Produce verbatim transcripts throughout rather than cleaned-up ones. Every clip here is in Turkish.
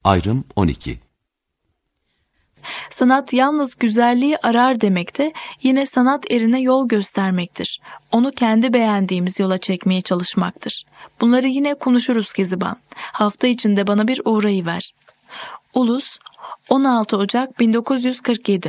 Ayrım on iki. Sanat yalnız güzelliği arar demek de yine sanat erine yol göstermektir. Onu kendi beğendiğimiz yola çekmeye çalışmaktır. Bunları yine konuşuruz Keziban. Hafta içinde bana bir uğrayıver. Ulus, on altı Ocak bin dokuz yüz kırk yedi.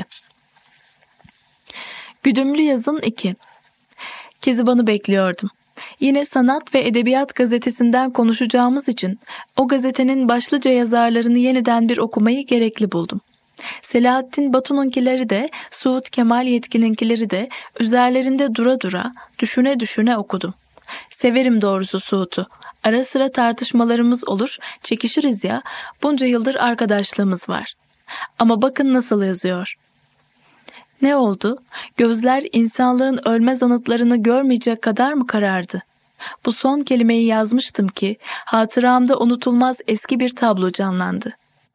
Güdümlü Yazın iki. Keziban'ı bekliyordum. Yine Sanat ve Edebiyat gazetesinden konuşacağımız için o gazetenin başlıca yazarlarını yeniden bir okumayı gerekli buldum. Selahattin Batu'nunkileri de, Suud Kemal Yetkin'inkileri de üzerlerinde dura dura, düşüne düşüne okudum. Severim doğrusu Suud'u. Ara sıra tartışmalarımız olur, çekişiriz ya, bunca yıldır arkadaşlığımız var. Ama bakın nasıl yazıyor. Ne oldu? Gözler insanlığın ölmez anıtlarını görmeyecek kadar mı karardı? Bu son kelimeyi yazmıştım ki, hatıramda unutulmaz eski bir tablo canlandı.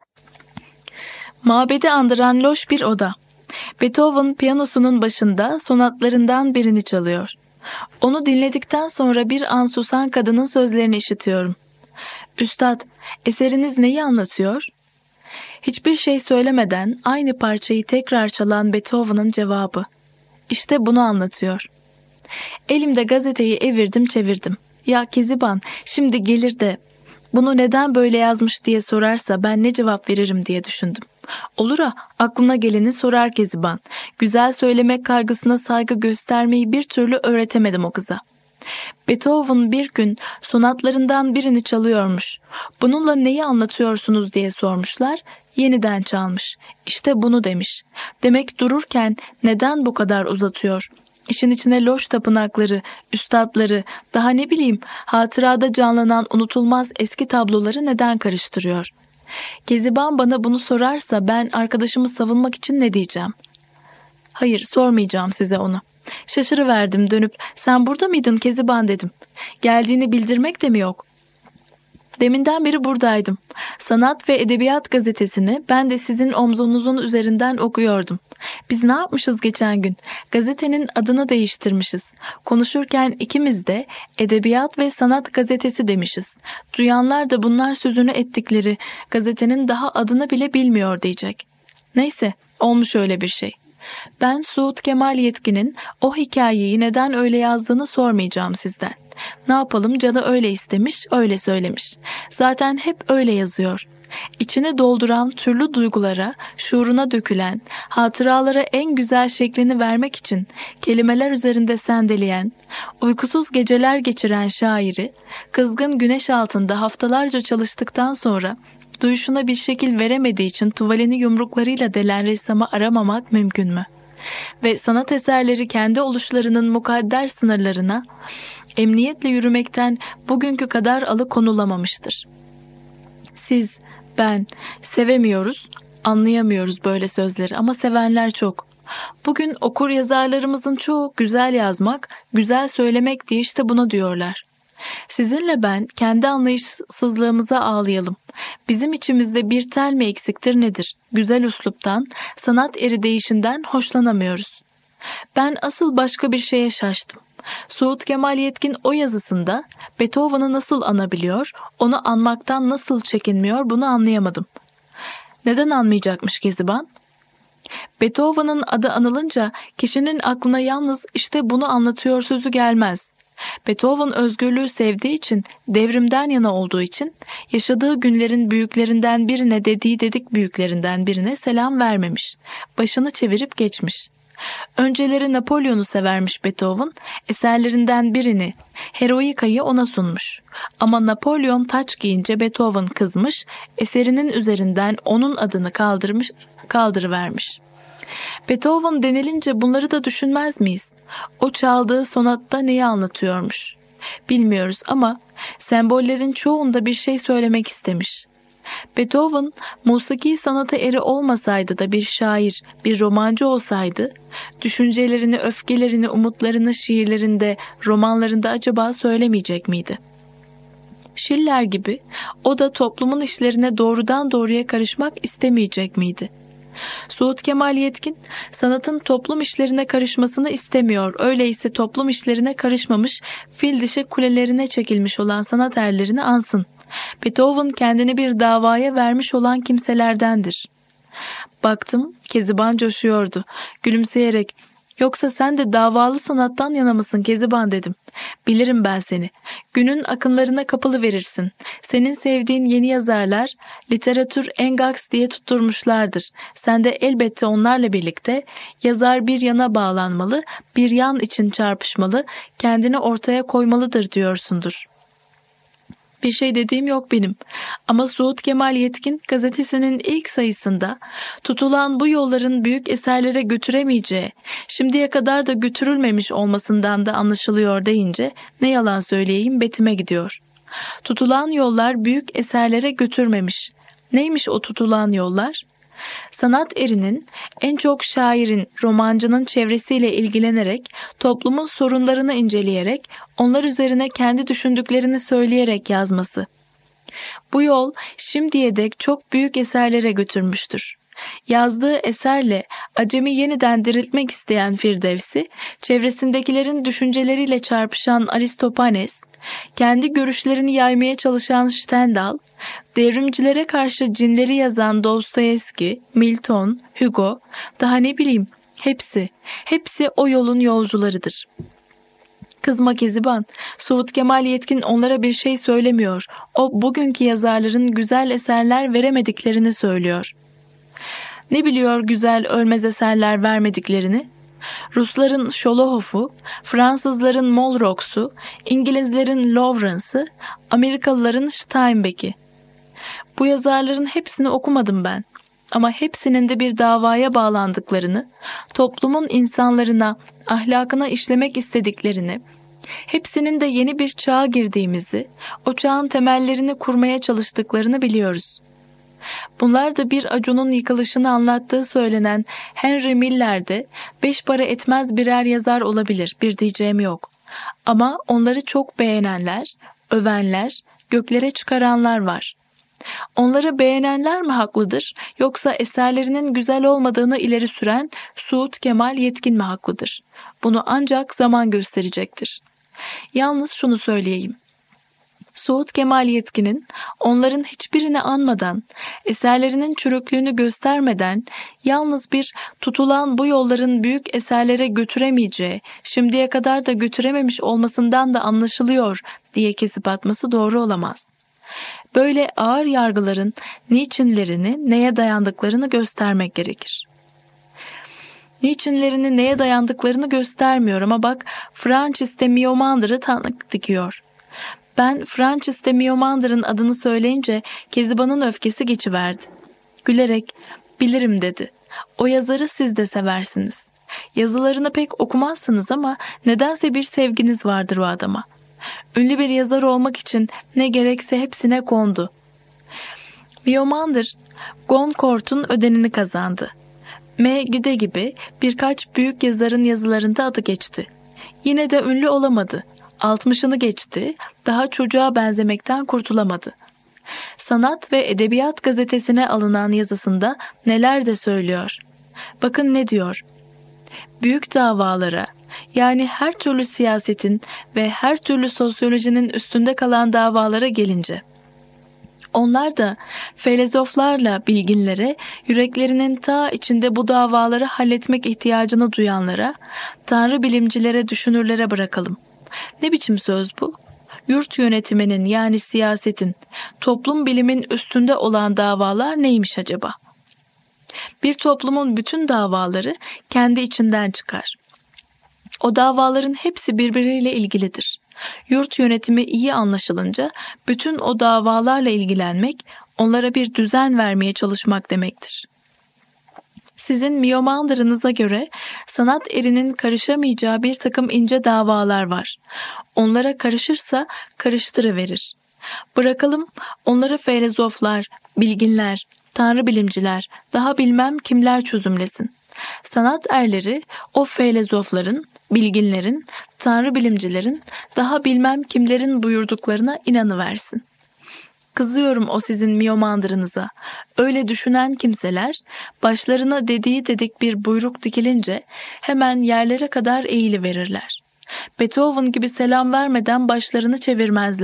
Mabedi andıran loş bir oda. Beethoven piyanosunun başında sonatlarından birini çalıyor. Onu dinledikten sonra bir an susan kadının sözlerini işitiyorum. Üstad, eseriniz neyi anlatıyor? Hiçbir şey söylemeden aynı parçayı tekrar çalan Beethoven'ın cevabı. İşte bunu anlatıyor. Elimde gazeteyi evirdim çevirdim. Ya Keziban, şimdi gelir de bunu neden böyle yazmış diye sorarsa ben ne cevap veririm diye düşündüm. Olur ha, aklına geleni sorar Keziban. Güzel söylemek kaygısına saygı göstermeyi bir türlü öğretemedim o kıza. Beethoven bir gün sonatlarından birini çalıyormuş. Bununla neyi anlatıyorsunuz diye sormuşlar. Yeniden çalmış. İşte bunu demiş. Demek dururken neden bu kadar uzatıyor? İşin içine loş tapınakları, üstadları, daha ne bileyim hatırada canlanan unutulmaz eski tabloları neden karıştırıyor? Keziban bana bunu sorarsa ben arkadaşımı savunmak için ne diyeceğim? Hayır, sormayacağım size onu. Şaşırıverdim dönüp, sen burada mıydın Keziban dedim. Geldiğini bildirmek de mi yok? Deminden beri buradaydım. Sanat ve Edebiyat gazetesini ben de sizin omzunuzun üzerinden okuyordum. Biz ne yapmışız geçen gün? Gazetenin adını değiştirmişiz. Konuşurken ikimiz de Edebiyat ve Sanat gazetesi demişiz. Duyanlar da bunlar sözünü ettikleri gazetenin daha adını bile bilmiyor diyecek. Neyse, olmuş öyle bir şey. Ben Suud Kemal Yetkin'in o hikayeyi neden öyle yazdığını sormayacağım sizden. Ne yapalım, canı öyle istemiş, öyle söylemiş. Zaten hep öyle yazıyor. İçine dolduran türlü duygulara, şuuruna dökülen, hatıralara en güzel şeklini vermek için kelimeler üzerinde sendeleyen, uykusuz geceler geçiren şairi, kızgın güneş altında haftalarca çalıştıktan sonra duyuşuna bir şekil veremediği için tuvalini yumruklarıyla delen ressamı aramamak mümkün mü? Ve sanat eserleri kendi oluşlarının mukadder sınırlarına emniyetle yürümekten bugünkü kadar alıkonulamamıştır. Siz, ben sevemiyoruz, anlayamıyoruz böyle sözleri ama sevenler çok. Bugün okur yazarlarımızın çoğu güzel yazmak, güzel söylemek diye işte buna diyorlar. Sizinle ben kendi anlayışsızlığımıza ağlayalım. Bizim içimizde bir tel mi eksiktir nedir? Güzel üsluptan, sanat eri değişinden hoşlanamıyoruz. Ben asıl başka bir şeye şaştım. Suud Kemal Yetkin o yazısında Beethoven'ı nasıl anabiliyor, onu anmaktan nasıl çekinmiyor bunu anlayamadım. Neden anmayacakmış Keziban? Beethoven'ın adı anılınca kişinin aklına yalnız işte bunu anlatıyor sözü gelmez. Beethoven özgürlüğü sevdiği için, devrimden yana olduğu için yaşadığı günlerin büyüklerinden birine dediği dedik büyüklerinden birine selam vermemiş. Başını çevirip geçmiş. Önceleri Napolyon'u severmiş Beethoven, eserlerinden birini, Heroika'yı ona sunmuş. Ama Napolyon taç giyince Beethoven kızmış, eserinin üzerinden onun adını kaldırmış, kaldırıvermiş. Beethoven denilince bunları da düşünmez miyiz? O çaldığı sonatta neyi anlatıyormuş? Bilmiyoruz ama sembollerin çoğunda bir şey söylemek istemiş. Beethoven, musiki sanata eri olmasaydı da bir şair, bir romancı olsaydı, düşüncelerini, öfkelerini, umutlarını şiirlerinde, romanlarında acaba söylemeyecek miydi? Schiller gibi o da toplumun işlerine doğrudan doğruya karışmak istemeyecek miydi? Suud Kemal Yetkin, sanatın toplum işlerine karışmasını istemiyor. Öyleyse toplum işlerine karışmamış, fil dişi kulelerine çekilmiş olan sanat erlerini ansın. Beethoven kendini bir davaya vermiş olan kimselerdendir. Baktım, Keziban coşuyordu. Gülümseyerek, "Yoksa sen de davalı sanattan yana mısın Keziban?" dedim. "Bilirim ben seni. Günün akınlarına kapılı verirsin. Senin sevdiğin yeni yazarlar literatür engaks diye tutturmuşlardır. Sen de elbette onlarla birlikte yazar bir yana bağlanmalı, bir yan için çarpışmalı, kendini ortaya koymalıdır diyorsundur." Bir şey dediğim yok benim. Ama Suud Kemal Yetkin gazetesinin ilk sayısında tutulan bu yolların büyük eserlere götüremeyeceği, şimdiye kadar da götürülmemiş olmasından da anlaşılıyor deyince ne yalan söyleyeyim betime gidiyor. Tutulan yollar büyük eserlere götürmemiş. Neymiş o tutulan yollar? Sanat erinin en çok şairin, romancının çevresiyle ilgilenerek, toplumun sorunlarını inceleyerek, onlar üzerine kendi düşündüklerini söyleyerek yazması. Bu yol şimdiye dek çok büyük eserlere götürmüştür. Yazdığı eserle acemi yeniden diriltmek isteyen Firdevsi, çevresindekilerin düşünceleriyle çarpışan Aristofanes, kendi görüşlerini yaymaya çalışan Stendhal, devrimcilere karşı cinleri yazan Dostoyevski, Milton, Hugo, daha ne bileyim, hepsi, hepsi o yolun yolcularıdır. Kızma Keziban, Suud Kemal Yetkin onlara bir şey söylemiyor. O bugünkü yazarların güzel eserler veremediklerini söylüyor. Ne biliyor güzel ölmez eserler vermediklerini? Rusların Şolohov'u, Fransızların Molrox'u, İngilizlerin Lawrence'ı, Amerikalıların Steinbeck'i. Bu yazarların hepsini okumadım ben. Ama hepsinin de bir davaya bağlandıklarını, toplumun insanlarına, ahlakına işlemek istediklerini, hepsinin de yeni bir çağa girdiğimizi, o çağın temellerini kurmaya çalıştıklarını biliyoruz. Bunlar da bir Acun'un yıkılışını anlattığı söylenen Henry Miller'de beş para etmez birer yazar olabilir, bir diyeceğim yok. Ama onları çok beğenenler, övenler, göklere çıkaranlar var. Onları beğenenler mi haklıdır, yoksa eserlerinin güzel olmadığını ileri süren Suud Kemal Yetkin mi haklıdır? Bunu ancak zaman gösterecektir. Yalnız şunu söyleyeyim. Suud Kemal Yetkin'in onların hiçbirini anmadan, eserlerinin çürüklüğünü göstermeden, yalnız bir tutulan bu yolların büyük eserlere götüremeyeceği, şimdiye kadar da götürememiş olmasından da anlaşılıyor diye kesip atması doğru olamaz. Böyle ağır yargıların niçinlerini, neye dayandıklarını göstermek gerekir. Niçinlerini, neye dayandıklarını göstermiyor ama bak Francis de Miomandr'ı tanık dikiyor. Ben Francis de Miomandr'ın adını söyleyince Keziban'ın öfkesi geçiverdi. Gülerek, "Bilirim" dedi. "O yazarı siz de seversiniz. Yazılarını pek okumazsınız ama nedense bir sevginiz vardır o adama. Ünlü bir yazar olmak için ne gerekse hepsine kondu." Miomandr, Goncourt'un ödenini kazandı. M. Güde gibi birkaç büyük yazarın yazılarında adı geçti. Yine de ünlü olamadı. Altmışını geçti, daha çocuğa benzemekten kurtulamadı. Sanat ve Edebiyat gazetesine alınan yazısında neler de söylüyor. Bakın ne diyor. Büyük davalara, yani her türlü siyasetin ve her türlü sosyolojinin üstünde kalan davalara gelince, onlar da filozoflarla bilginlere, yüreklerinin ta içinde bu davaları halletmek ihtiyacını duyanlara, tanrı bilimcilere, düşünürlere bırakalım. Ne biçim söz bu? Yurt yönetiminin, yani siyasetin, toplum bilimin üstünde olan davalar neymiş acaba? Bir toplumun bütün davaları kendi içinden çıkar. O davaların hepsi birbiriyle ilgilidir. Yurt yönetimi iyi anlaşılınca bütün o davalarla ilgilenmek, onlara bir düzen vermeye çalışmak demektir. Sizin Miomandr'ınıza göre sanat erinin karışamayacağı bir takım ince davalar var. Onlara karışırsa karıştırıverir. Bırakalım onları filozoflar, bilginler, tanrı bilimciler, daha bilmem kimler çözümlesin. Sanat erleri o filozofların, bilginlerin, tanrı bilimcilerin, daha bilmem kimlerin buyurduklarına inanıversin. Kızıyorum o sizin Miomandr'ınıza. Öyle düşünen kimseler başlarına dediği dedik bir buyruk dikilince hemen yerlere kadar eğiliverirler. Beethoven gibi selam vermeden başlarını çevirmezler.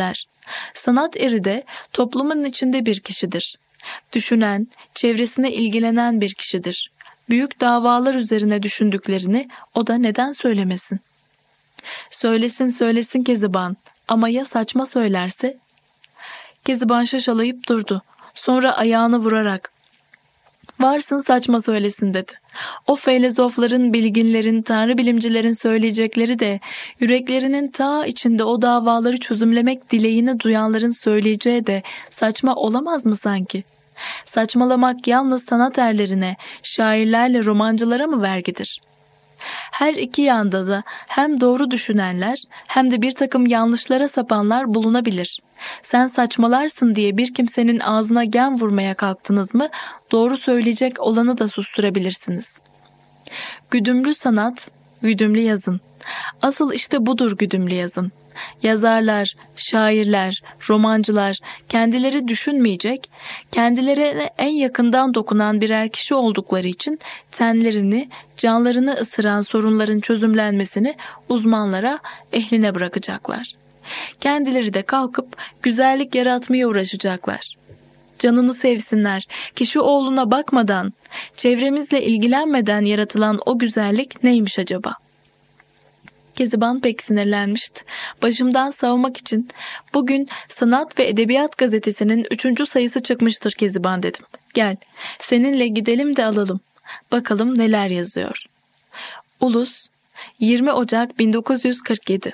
Sanat eri de toplumun içinde bir kişidir. Düşünen, çevresine ilgilenen bir kişidir. Büyük davalar üzerine düşündüklerini o da neden söylemesin? Söylesin söylesin Keziban, ama ya saçma söylerse? Keziban şaşalayıp durdu. Sonra ayağını vurarak, "Varsın saçma söylesin," dedi. O filozofların, bilginlerin, tanrı bilimcilerin söyleyecekleri de, yüreklerinin ta içinde o davaları çözümlemek dileğini duyanların söyleyeceği de saçma olamaz mı sanki? Saçmalamak yalnız sanat erlerine, şairlerle romancılara mı vergidir? Her iki yanda da hem doğru düşünenler hem de bir takım yanlışlara sapanlar bulunabilir. Sen saçmalarsın diye bir kimsenin ağzına gem vurmaya kalktınız mı, doğru söyleyecek olanı da susturabilirsiniz. Güdümlü sanat, güdümlü yazın. Asıl işte budur güdümlü yazın. Yazarlar, şairler, romancılar kendileri düşünmeyecek, kendilerine en yakından dokunan birer kişi oldukları için tenlerini, canlarını ısıran sorunların çözümlenmesini uzmanlara, ehline bırakacaklar. Kendileri de kalkıp güzellik yaratmaya uğraşacaklar. Canını sevsinler, kişi oğluna bakmadan, çevremizle ilgilenmeden yaratılan o güzellik neymiş acaba? Keziban pek sinirlenmişti. Başımdan savmak için, "Bugün Sanat ve Edebiyat Gazetesi'nin üçüncü sayısı çıkmıştır Keziban," dedim. "Gel, seninle gidelim de alalım. Bakalım neler yazıyor." Ulus, yirmi Ocak bin dokuz yüz kırk yedi.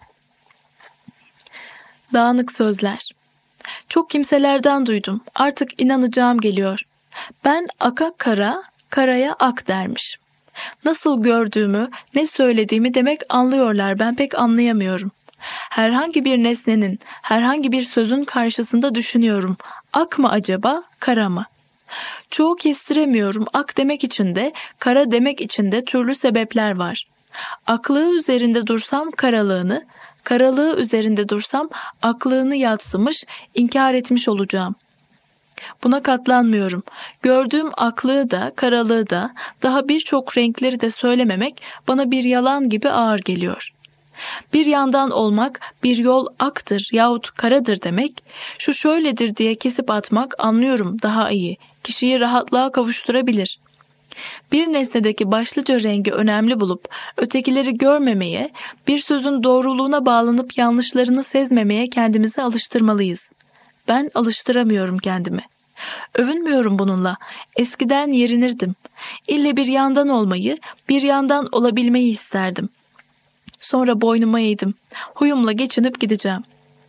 Dağınık sözler. Çok kimselerden duydum. Artık inanacağım geliyor. Ben aka kara, karaya ak dermiş. Nasıl gördüğümü, ne söylediğimi demek anlıyorlar, ben pek anlayamıyorum. Herhangi bir nesnenin, herhangi bir sözün karşısında düşünüyorum. Ak mı acaba, kara mı? Çoğu kestiremiyorum. Ak demek için de, kara demek için de türlü sebepler var. Aklığı üzerinde dursam karalığını, karalığı üzerinde dursam aklığını yadsımış, inkar etmiş olacağım. Buna katlanmıyorum. Gördüğüm aklığı da, karalığı da, daha birçok renkleri de söylememek bana bir yalan gibi ağır geliyor. Bir yandan olmak, bir yol aktır yahut karadır demek, şu şöyledir diye kesip atmak anlıyorum daha iyi, kişiyi rahatlığa kavuşturabilir. Bir nesnedeki başlıca rengi önemli bulup ötekileri görmemeye, bir sözün doğruluğuna bağlanıp yanlışlarını sezmemeye kendimizi alıştırmalıyız. Ben alıştıramıyorum kendimi. Övünmüyorum bununla. Eskiden yerinirdim. İlle bir yandan olmayı, bir yandan olabilmeyi isterdim. Sonra boynuma eğdim. Huyumla geçinip gideceğim.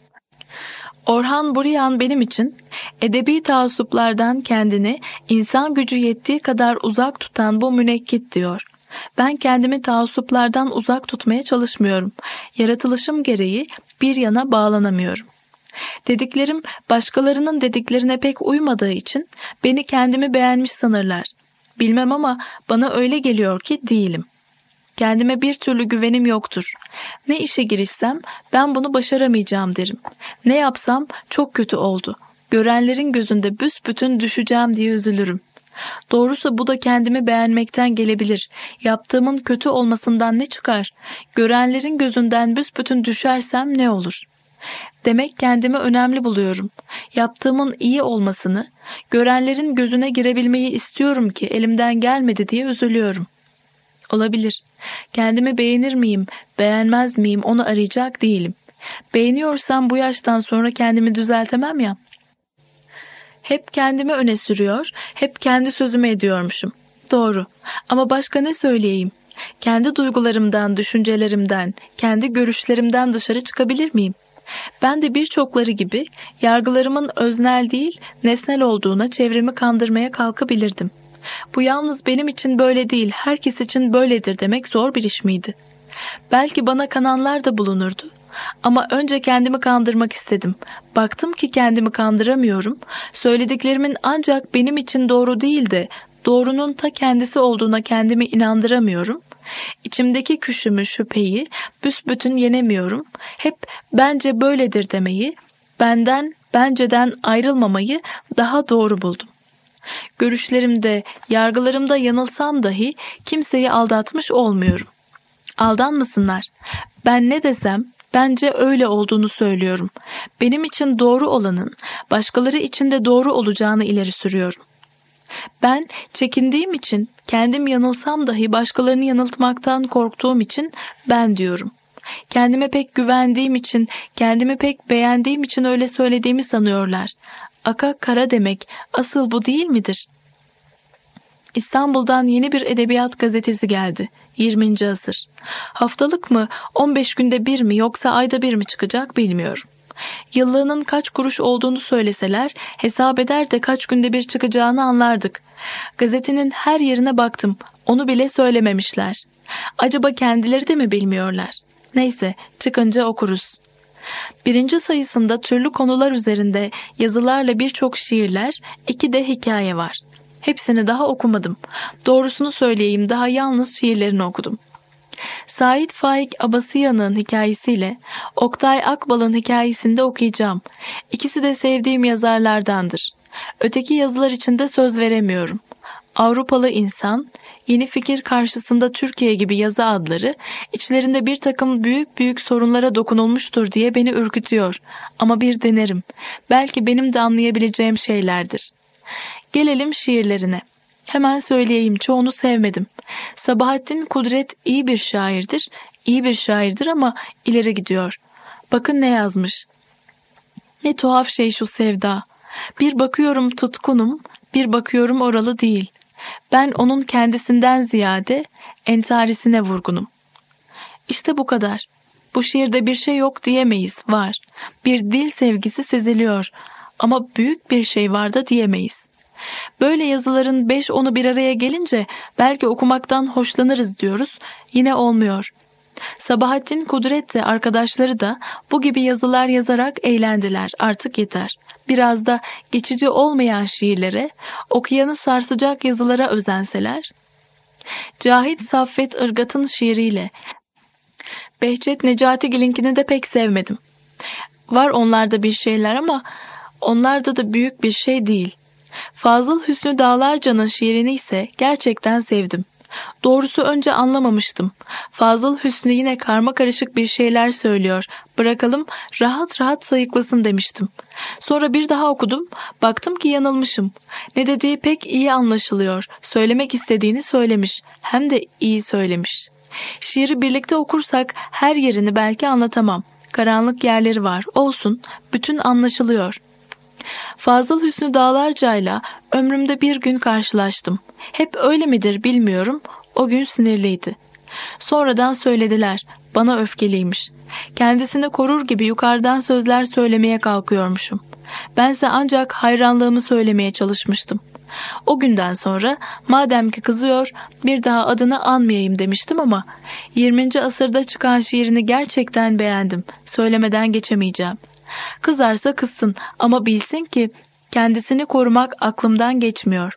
Orhan Buryan benim için edebi taassuplardan kendini insan gücü yettiği kadar uzak tutan bu münekkit diyor. Ben kendimi taassuplardan uzak tutmaya çalışmıyorum. Yaratılışım gereği bir yana bağlanamıyorum. Dediklerim başkalarının dediklerine pek uymadığı için beni kendimi beğenmiş sanırlar. Bilmem ama bana öyle geliyor ki değilim. Kendime bir türlü güvenim yoktur. Ne işe girişsem ben bunu başaramayacağım derim. Ne yapsam çok kötü oldu. Görenlerin gözünde büsbütün düşeceğim diye üzülürüm. Doğrusu bu da kendimi beğenmekten gelebilir. Yaptığımın kötü olmasından ne çıkar? Görenlerin gözünden büsbütün düşersem ne olur? Demek kendimi önemli buluyorum. Yaptığımın iyi olmasını, görenlerin gözüne girebilmeyi istiyorum ki elimden gelmedi diye üzülüyorum. Olabilir. Kendimi beğenir miyim, beğenmez miyim onu arayacak değilim. Beğeniyorsam bu yaştan sonra kendimi düzeltemem ya. Hep kendimi öne sürüyor, hep kendi sözümü ediyormuşum. Doğru. Ama başka ne söyleyeyim? Kendi duygularımdan, düşüncelerimden, kendi görüşlerimden dışarı çıkabilir miyim? Ben de birçokları gibi yargılarımın öznel değil, nesnel olduğuna çevremi kandırmaya kalkabilirdim. Bu yalnız benim için böyle değil, herkes için böyledir demek zor bir iş miydi? Belki bana kananlar da bulunurdu. Ama önce kendimi kandırmak istedim. Baktım ki kendimi kandıramıyorum. Söylediklerimin ancak benim için doğru değil de doğrunun ta kendisi olduğuna kendimi inandıramıyorum. İçimdeki küşümü, şüpheyi büsbütün yenemiyorum. Hep bence böyledir demeyi, benden, benceden ayrılmamayı daha doğru buldum. Görüşlerimde, yargılarımda yanılsam dahi kimseyi aldatmış olmuyorum. Aldanmasınlar. Ben ne desem, Bence öyle olduğunu söylüyorum. Benim için doğru olanın başkaları için de doğru olacağını ileri sürüyorum. Ben çekindiğim için, kendim yanılsam dahi başkalarını yanıltmaktan korktuğum için ben diyorum. Kendime pek güvendiğim için, kendimi pek beğendiğim için öyle söylediğimi sanıyorlar. Aka kara demek asıl bu değil midir? İstanbul'dan yeni bir edebiyat gazetesi geldi. yirminci asır. Haftalık mı, on beş günde bir mi yoksa ayda bir mi çıkacak bilmiyorum. Yıllığının kaç kuruş olduğunu söyleseler hesap eder de kaç günde bir çıkacağını anlardık. Gazetenin her yerine baktım. Onu bile söylememişler. Acaba kendileri de mi bilmiyorlar? Neyse, çıkınca okuruz. Birinci sayısında türlü konular üzerinde yazılarla birçok şiirler, iki de hikaye var. Hepsini daha okumadım. Doğrusunu söyleyeyim, daha yalnız şiirlerini okudum. Sait Faik Abasıyan'ın hikayesiyle Oktay Akbal'ın hikayesini de okuyacağım. İkisi de sevdiğim yazarlardandır. Öteki yazılar için de söz veremiyorum. Avrupalı insan, Yeni Fikir karşısında Türkiye gibi yazı adları, içlerinde bir takım büyük büyük sorunlara dokunulmuştur diye beni ürkütüyor. Ama bir denerim. Belki benim de anlayabileceğim şeylerdir. Gelelim şiirlerine. Hemen söyleyeyim, çoğunu sevmedim. Sabahattin Kudret iyi bir şairdir, iyi bir şairdir ama ileri gidiyor. Bakın ne yazmış. Ne tuhaf şey şu sevda. Bir bakıyorum tutkunum, bir bakıyorum oralı değil. Ben onun kendisinden ziyade entarisine vurgunum. İşte bu kadar. Bu şiirde bir şey yok diyemeyiz, var. Bir dil sevgisi seziliyor ama büyük bir şey var da diyemeyiz. Böyle yazıların beş onu bir araya gelince belki okumaktan hoşlanırız diyoruz, yine olmuyor. Sabahattin Kudret de arkadaşları da bu gibi yazılar yazarak eğlendiler, artık yeter. Biraz da geçici olmayan şiirlere, okuyanı sarsacak yazılara özenseler. Cahit Saffet Irgat'ın şiiriyle Behçet Necatigil'inkini de pek sevmedim. Var onlarda bir şeyler ama onlarda da büyük bir şey değil. Fazıl Hüsnü Dağlarca'nın şiirini ise gerçekten sevdim. Doğrusu önce anlamamıştım. Fazıl Hüsnü yine karma karışık bir şeyler söylüyor. Bırakalım rahat rahat sayıklasın demiştim. Sonra bir daha okudum. Baktım ki yanılmışım. Ne dediği pek iyi anlaşılıyor. Söylemek istediğini söylemiş. Hem de iyi söylemiş. Şiiri birlikte okursak her yerini belki anlatamam. Karanlık yerleri var. Olsun. Bütün anlaşılıyor. Fazıl Hüsnü Dağlarca'yla ömrümde bir gün karşılaştım. Hep öyle midir bilmiyorum. O gün sinirliydi. Sonradan söylediler. Bana öfkeliymiş. Kendisini korur gibi yukarıdan sözler söylemeye kalkıyormuşum. Bense ancak hayranlığımı söylemeye çalışmıştım. O günden sonra madem ki kızıyor bir daha adını anmayayım demiştim ama yirminci asırda çıkan şiirini gerçekten beğendim. Söylemeden geçemeyeceğim. Kızarsa kızsın ama bilsin ki kendisini korumak aklımdan geçmiyor.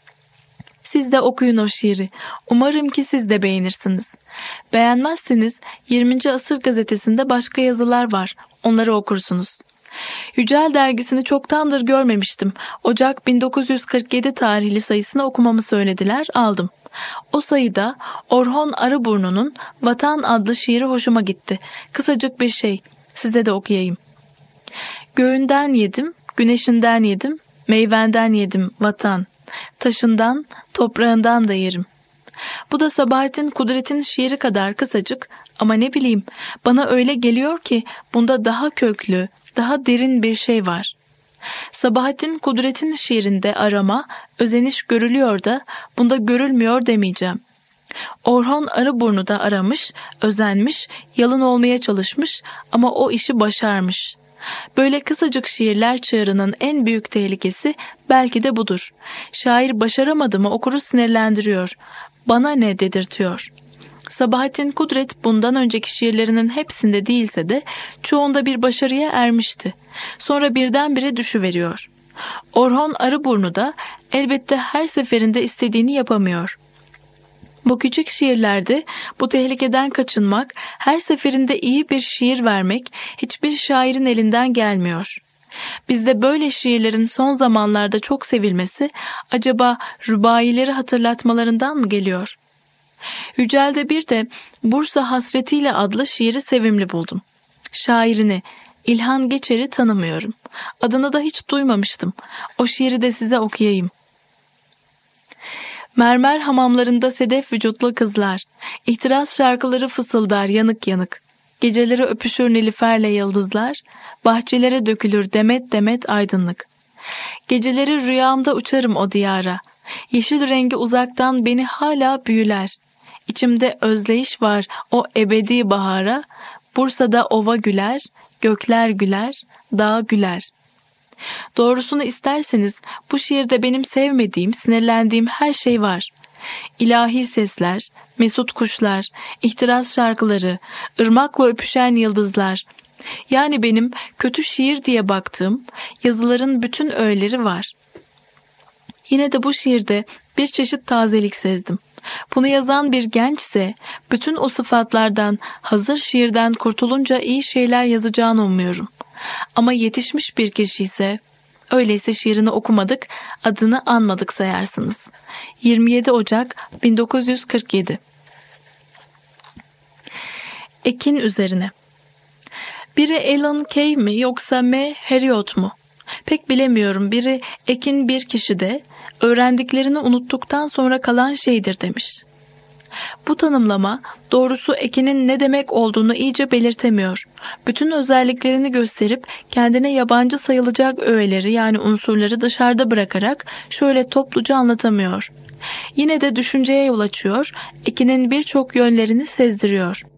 Siz de okuyun o şiiri. Umarım ki siz de beğenirsiniz. Beğenmezseniz yirminci asır gazetesinde başka yazılar var. Onları okursunuz. Yücel dergisini çoktandır görmemiştim. Ocak bin dokuz yüz kırk yedi tarihli sayısını okumamı söylediler, aldım. O sayıda Orhon Arıburnu'nun Vatan adlı şiiri hoşuma gitti. Kısacık bir şey. Size de okuyayım. Göğünden yedim, güneşinden yedim, meyvenden yedim vatan. Taşından, toprağından da yerim. Bu da Sabahattin Kudret'in şiiri kadar kısacık ama ne bileyim bana öyle geliyor ki bunda daha köklü, daha derin bir şey var. Sabahattin Kudret'in şiirinde arama, özeniş görülüyor da bunda görülmüyor demeyeceğim. Orhon Arıburnu da aramış, özenmiş, yalın olmaya çalışmış ama o işi başarmış. Böyle kısacık şiirler çığırının en büyük tehlikesi belki de budur. Şair başaramadı mı okuru sinirlendiriyor. Bana ne dedirtiyor. Sabahattin Kudret bundan önceki şiirlerinin hepsinde değilse de çoğunda bir başarıya ermişti. Sonra birdenbire düşüveriyor. Orhon Arıburnu da elbette her seferinde istediğini yapamıyor. Bu küçük şiirlerde bu tehlikeden kaçınmak, her seferinde iyi bir şiir vermek hiçbir şairin elinden gelmiyor. Bizde böyle şiirlerin son zamanlarda çok sevilmesi acaba rubaileri hatırlatmalarından mı geliyor? Yücel'de bir de Bursa Hasretiyle adlı şiiri sevimli buldum. Şairini, İlhan Geçer'i tanımıyorum. Adını da hiç duymamıştım. O şiiri de size okuyayım. Mermer hamamlarında sedef vücutlu kızlar, ihtiras şarkıları fısıldar yanık yanık. Geceleri öpüşür nilüferle yıldızlar, bahçelere dökülür demet demet aydınlık. Geceleri rüyamda uçarım o diyara, yeşil rengi uzaktan beni hala büyüler. İçimde özleyiş var o ebedi bahara, Bursa'da ova güler, gökler güler, dağ güler. Doğrusunu isterseniz bu şiirde benim sevmediğim, sinirlendiğim her şey var. İlahi sesler, mesut kuşlar, ihtiras şarkıları, ırmakla öpüşen yıldızlar. Yani benim kötü şiir diye baktığım yazıların bütün öğeleri var. Yine de bu şiirde bir çeşit tazelik sezdim. Bunu yazan bir gençse bütün o sıfatlardan, hazır şiirden kurtulunca iyi şeyler yazacağını umuyorum. Ama yetişmiş bir kişi ise, öyleyse şiirini okumadık, adını anmadık sayarsınız. yirmi yedi Ocak bin dokuz yüz kırk yedi. Ekin üzerine. Biri Alan Kay mi yoksa M. Heriot mu? Pek bilemiyorum. Biri Ekin bir kişide, öğrendiklerini unuttuktan sonra kalan şeydir demiş. Bu tanımlama doğrusu Ekin'in ne demek olduğunu iyice belirtemiyor. Bütün özelliklerini gösterip kendine yabancı sayılacak öğeleri yani unsurları dışarıda bırakarak şöyle topluca anlatamıyor. Yine de düşünceye yol açıyor, Ekin'in birçok yönlerini sezdiriyor.